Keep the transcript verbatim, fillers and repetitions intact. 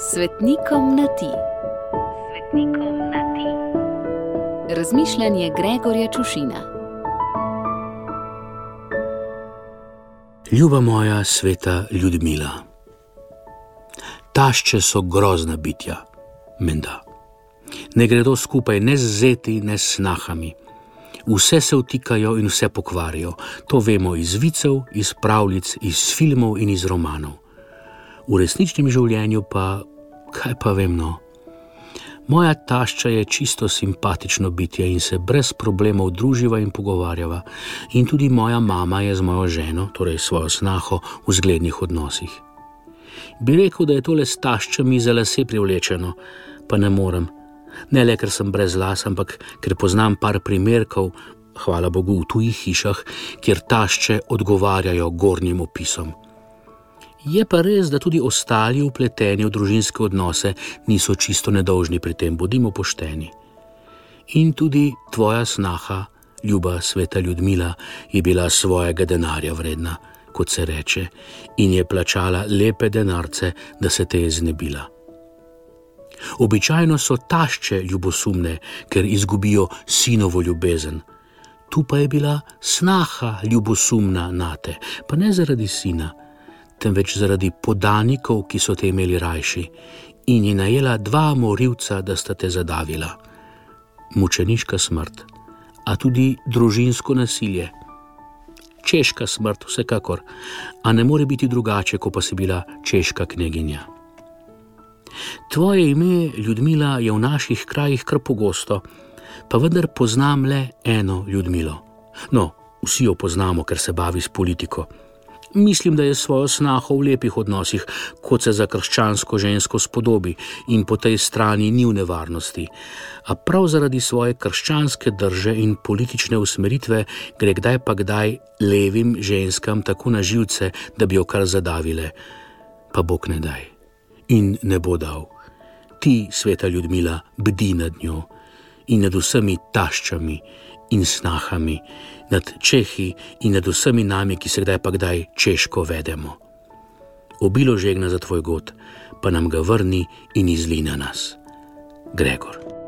Svetnikom na ti. Svetnikom na ti. Razmišljanje Gregorja Čušina. Ljuba moja sveta Ljudmila, tašče so grozna bitja, menda. Ne gredo skupaj ne z zeti, ne s snahami. Vse se vtikajo in vse pokvarijo. To vemo iz vicev, iz pravljic, iz filmov in iz romanov. V resničnem življenju pa, kaj pa vem no. Moja tašča je čisto simpatično bitje in se brez problemov druživa in pogovarjava. In tudi moja mama je z mojo ženo, torej svojo snaho, v zglednih odnosih. Bi rekel, da je tole s taščami za lase privlečeno, pa ne morem. Ne le, ker sem brez las, ampak ker poznam par primerkov, hvala Bogu, v tujih hišah, kjer tašče odgovarjajo gornjim opisom. Je pa res, da tudi ostali vpleteni v družinske odnose niso čisto nedolžni pri tem, bodimo pošteni. In tudi tvoja snaha, ljuba sveta Ljudmila, je bila svojega denarja vredna, kot se reče, in je plačala lepe denarce, da se te je znebila. Običajno so tašče ljubosumne, ker izgubijo sinovo ljubezen. Tu pa je bila snaha ljubosumna nate, pa ne zaradi sina, temveč zaradi podanikov, ki so te imeli rajši, in je najela dva morilca, da sta te zadavila. Mučeniška smrt, a tudi družinsko nasilje. Češka smrt, vsekakor, a ne more biti drugače, ko pa si bila češka kneginja. Tvoje ime, Ljudmila, je v naših krajih kar pogosto, pa vendar poznam le eno Ljudmilo. No, vsi jo poznamo, ker se bavi s politiko. Mislim, da je svojo snaho v lepih odnosih, kot se za krščansko žensko spodobi, in po tej strani ni v nevarnosti. A prav zaradi svoje krščanske drže in politične usmeritve gre kdaj pa kdaj levim ženskam tako na živce, da bi jo kar zadavile. Pa Bog ne daj. In ne bo dal. Ti, sveta Ljudmila, bdi nad njo in nad vsemi taščami in snahami, nad Čehi in nad vsemi nami, ki se kdaj pa kdaj češko vedemo. Obilo žegna za tvoj god, pa nam ga vrni in izli na nas. Gregor.